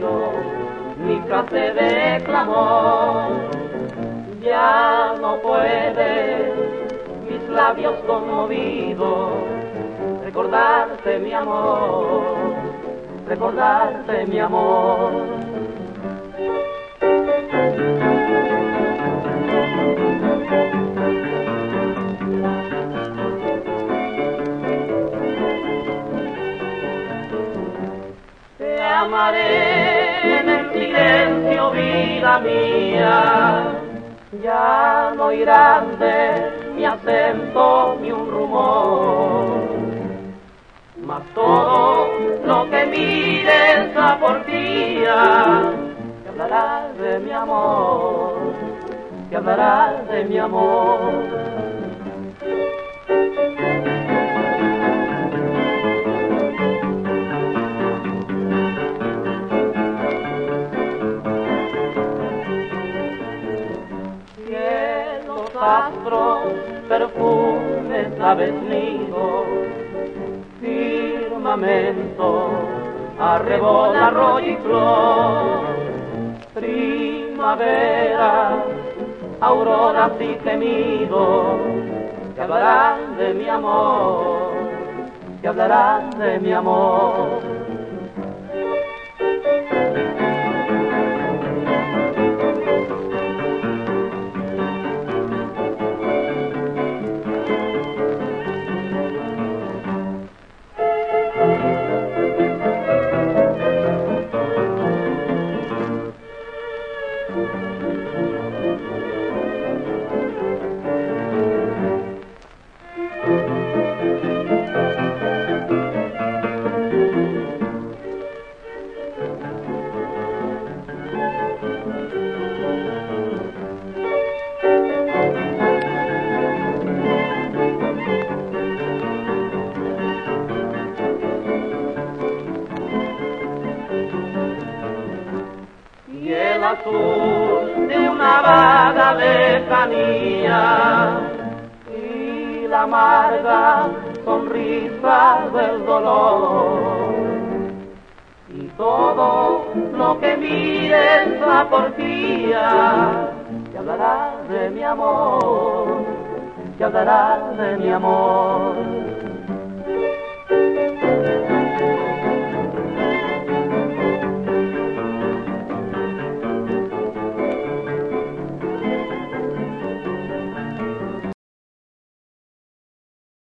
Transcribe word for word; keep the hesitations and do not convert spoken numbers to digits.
oído mi frase de clamor. Ya no puede mis labios conmovidos recordarte mi amor, recordarte mi amor. Te amaré en el silencio, vida mía, ya no irán de mi acento ni un rumor, mas todo lo que mires a porfía, te hablará de mi amor, te hablará de mi amor. Astros, perfumes, aves nido, firmamento, arrebol, arroyo y flor, primavera, auroras y gemidos, que hablarán de mi amor, que hablarán de mi amor. Y el azul de una vaga lejanía y la amarga sonrisa del dolor, y todo lo que mires a porfía, te hablará de mi amor, te hablará de mi amor.